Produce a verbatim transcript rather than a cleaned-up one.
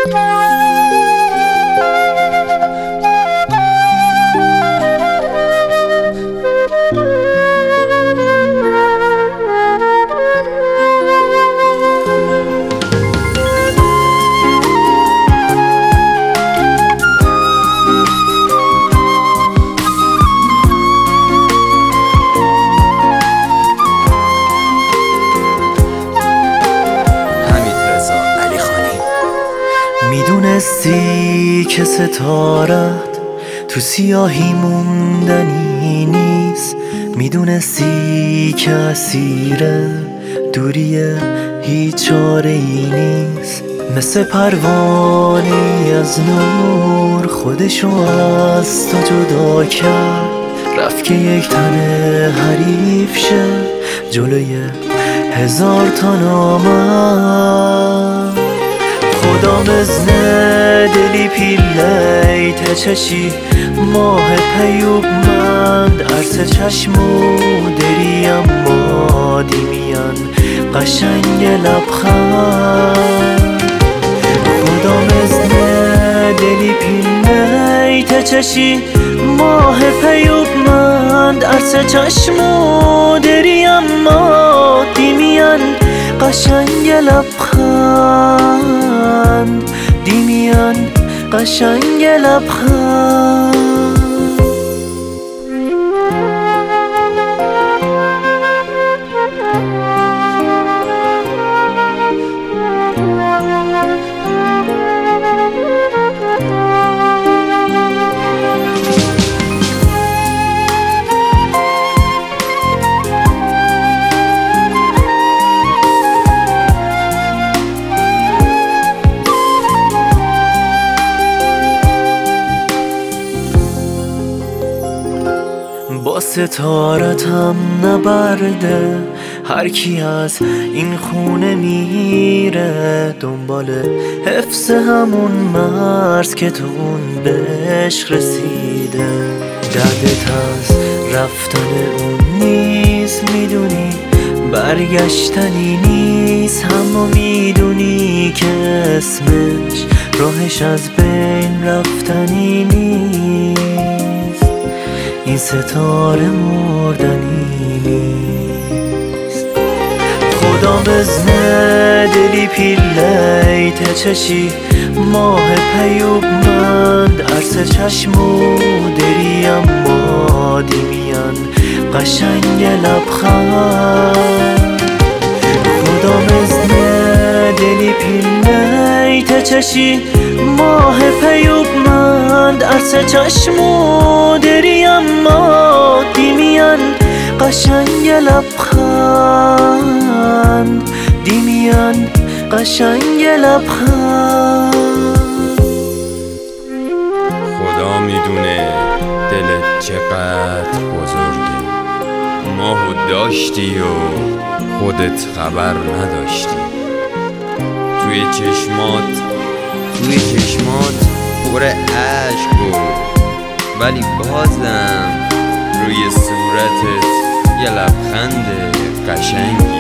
میدونستی که ستارت تو سیاهی موندنی نیست، میدونستی که اسیر دوریه هیچ چاره ای نیست، مثل پروانه‌ای از نور خودشو از تو جدا کرد، رفت که یک تنه حریف شه جلوی هزار تا نامرد. خدا مزنه دلی پیلی تچشی ماه پیوبمند عرص چشمو دری اما دیمیان قشنگ لبخند. خدا مزنه دلی پیلی تچشی ماه پیوبمند عرص چشمو دری اما دیمیان قشنگ لبخند، دیمیان قشنگ لبخند. با ستارتم نبرده هر کی از این خونه میره، دنبال حفظ همون مرز که تو اون به عشق رسیده. دردت از رفتن اون نیست، میدونی برگشتنی نیست، اما میدونی که اسمش راهش از بین رفتنی نیست. این ستاره مردنی نیست. خدا بزنه دلی پیلی تچشی ماه پیوبمند عرص چشمو دری اما دیمیان قشنگ لبخند. خدا بزنه دلی پیلی تچشی ماه پیوبمند عرص چشمو دری اما دیمیان قشنگ لبخند، دیمیان قشنگ لبخند. خدا میدونه دلت چقدر بزرگه، ماهو داشتی و خودت خبر نداشتی. توی چشمات توی چشمات پر عشق بود، ولی بازم روی صورتت یه لبخند قشنگ